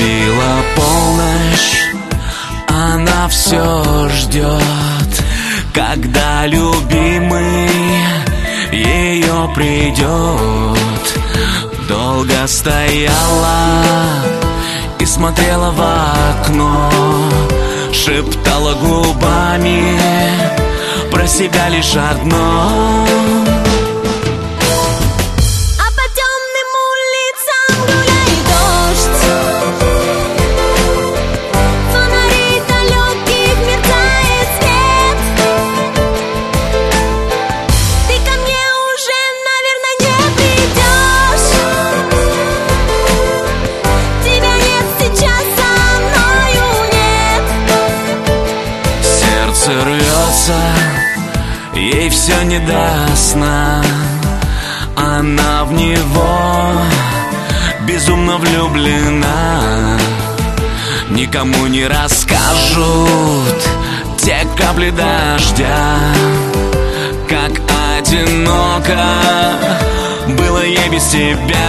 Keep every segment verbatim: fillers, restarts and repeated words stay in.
Пробила полночь, она все ждет, когда любимый ее придет. Долго стояла и смотрела в окно, шептала губами про себя лишь одно. Рвется, ей все не до сна. Она в него безумно влюблена. Никому не расскажут те капли дождя, как одиноко было ей без тебя.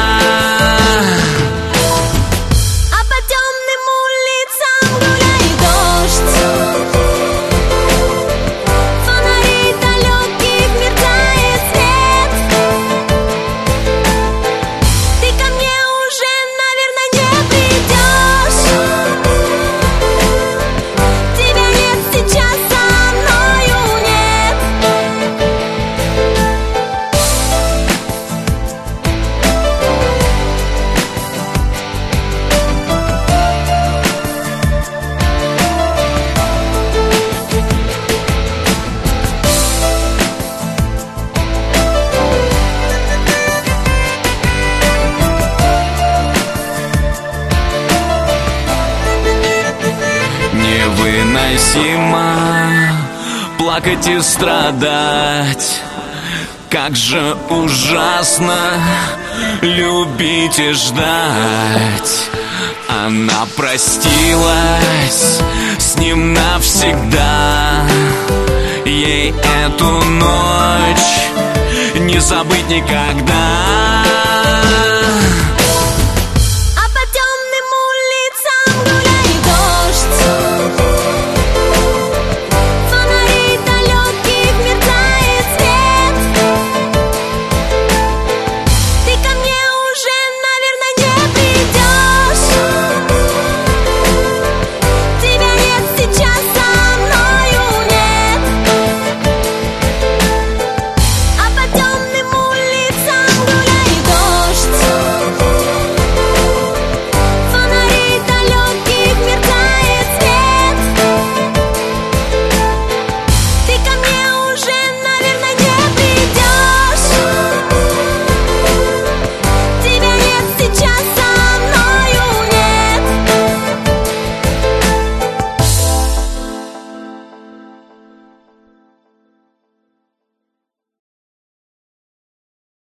Невыносимо плакать и страдать, как же ужасно любить и ждать. Она простилась с ним навсегда, ей эту ночь не забыть никогда.